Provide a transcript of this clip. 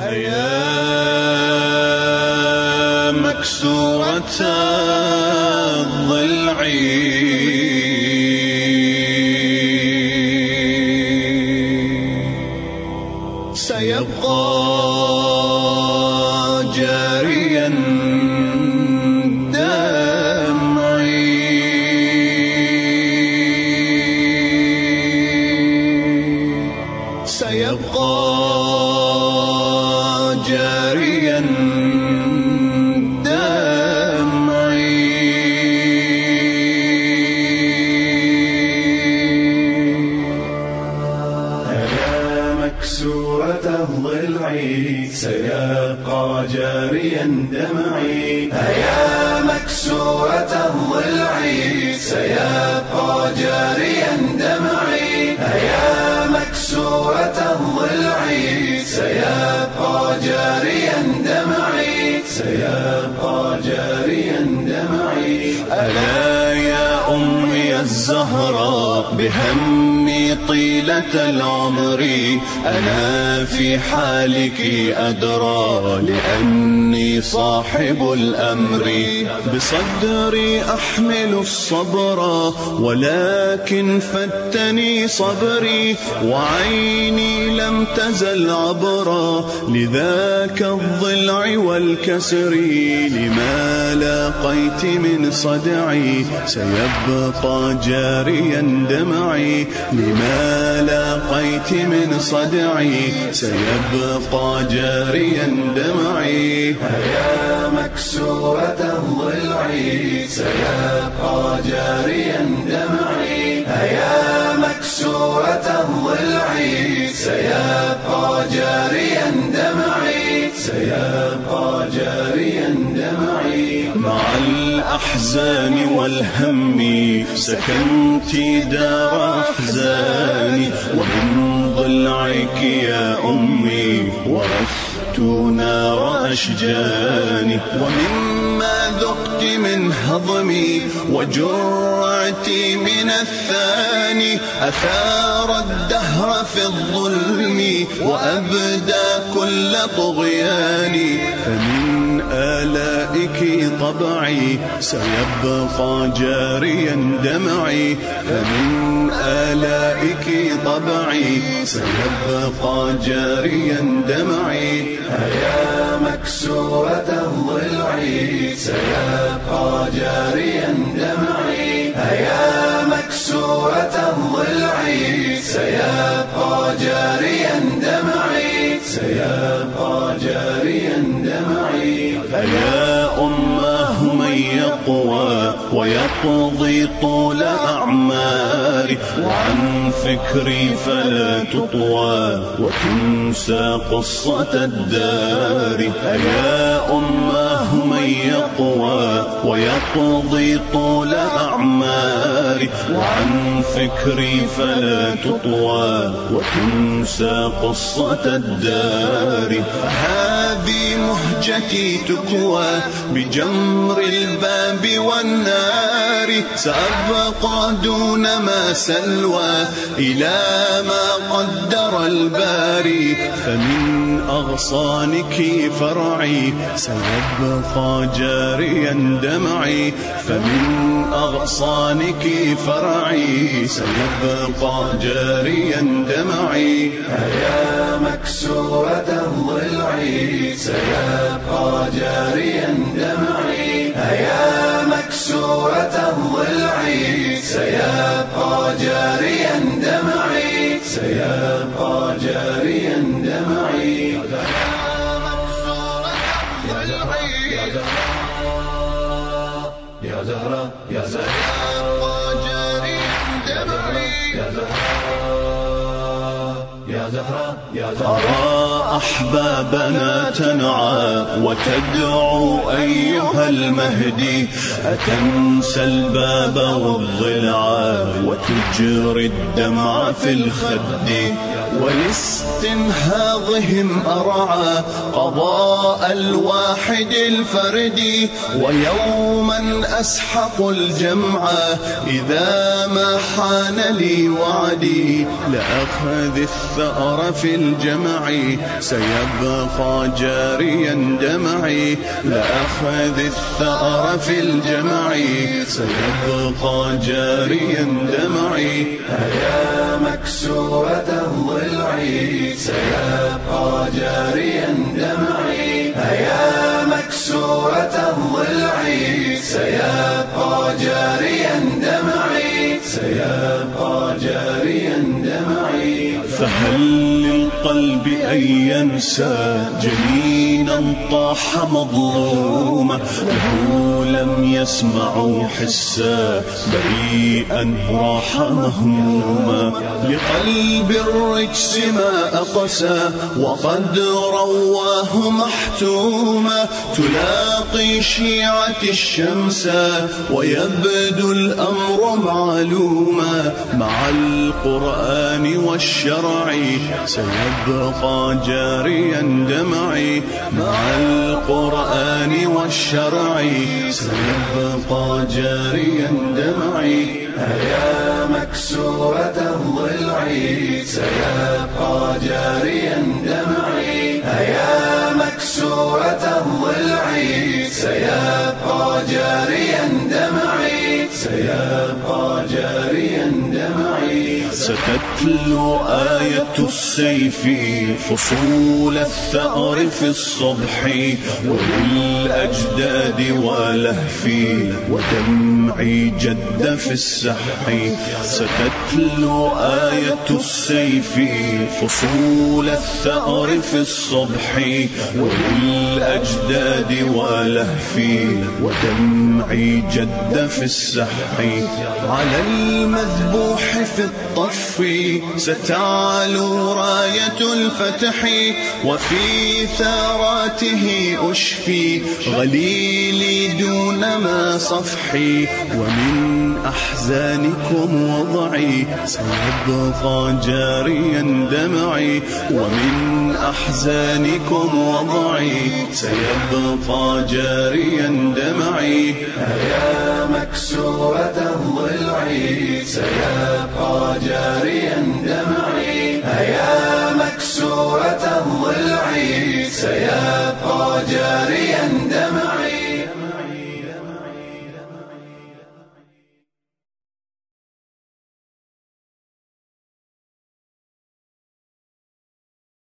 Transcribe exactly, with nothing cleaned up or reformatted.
هيا مكسورة الضلع سيبقى جاريا دمعي سيبقى جاريا دمعي هيا مكسورة الضلع سيبقى جاريا دمعي هيا مكسورة الضلع سيبقى جاريا دمعي هيا مكسورة الضلع سيبقى جاريا دمعي سيبقى جاريا دمعي ألا يا أمي الزهراء بهمي طيلة العمر أنا في حالك أدرى لأني صاحب الأمر بصدري أحمل الصبر ولكن فتني صبري وعيني لم تزل عبرا لذاك الضلع والكسر لما لاقيت من صدعي سيبقى جاريا دمعي لما لاقيت من صدعي سيبقى جاريا دمعي هيا مكسورة الضلع سيبقى جاريا دمعي هيا مكسورة الضلع سيبقى جاريا دمعي سيبقى جاريا دمعي مع الأحزان والهم سكنت دار أحزاني ومن ضلعك يا أمي ورثت نار أشجاني ومما ذقت من هضمي وجرعتي من الثاني أثار الدهر في الظلم وأبدى كل طغياني فمن آلائك طبعي سيبقى جاريا دمعي فمن آلائك طبعي سيبقى جاريا دمعي هيا مكسورة الضلع سيبقى جاريا دمعي هيا مكسورة الضلع سيبقى جاريا دمعي سيبقى جاريا دمعي فيا أماه من يقوى ويقضي طول أعماري وعن فكري فلا تطوى وتنسى قصة الدار فيا أماه من يقوى ويقضي طول أعماري وعن فكري فلا تطوى وتنسى قصة الدار هذه مهجتي تكوى بجمر الباب والنار سأبقى دون ما سلوى إلى ما قدر الباري فمن أغصانك فرعي سيبقى جاريا دمعي فمن أغصانك فرعي سيبقى جاريا دمعي هيا مكسورة الضلع سيبقى جاريا دمعي هيا مكسورة الضلع سيبقى جاريا دمعي سيبقى جاريا دمعي يا زهرة يا زهرة جاريا دمعي يا زهرة يا زهرة يا زهرة أرى أحبابنا تنعى وتدعو أيها المهدي أتنسى الباب والضلع وتجري الدمع في الخد ولاستنهاضهم أرعى قضاء الواحد الفردي ويوما أسحق الجمع إذا ما حان لي وعدي لأخذ الثأر الثأر في الجمع سيبقى جاريا دمعي لأخذ الثأر في الجمع سيبقى جاريا دمعي هيا مكسورة الضلع سيبقى جاريا دمعي هيا مكسورة الضلع سيبقى جاريا دمعي سيبقى جاريا دمعي فهل للقلب أن ينسى جنينا طاح مظلوما له لم يسمع حسا بريئا راح مهموما لقلب الرجس ما أقسى وقد رواه محتوما تلاقي شيعة الشمس ويبدو الأمر معلوما مع القرآن والشرع سيبقى جاريا دمعي مع القرآن والشرع سيبقى جاريا دمعي هيا مكسورة الضلع سيبقى جاريا دمعي هيا مكسورة الضلع سيبقى جاريا دمعي سيبقى جاريا دمعي ستتلو آية السيف فصول الثأر في الصبح وللأجداد ولهفي ودمعي جد في السحح ستتلو آية السيف فصول الثأر في الصبح وللأجداد ولهفي ودمعي جد في السحح على المذبوح في الطف ستعلو راية الفتح وفي ثاراته أشفي غليلي دون ما صفحي ومن أحزانكم وضعي سيبقى جاريا دمعي ومن أحزانكم وضعي سيبقى جاريا دمعي هيا مكسورة الضلع سيبقى جاريا دمعي هيا مكسورة الضلع سيبقى جاريا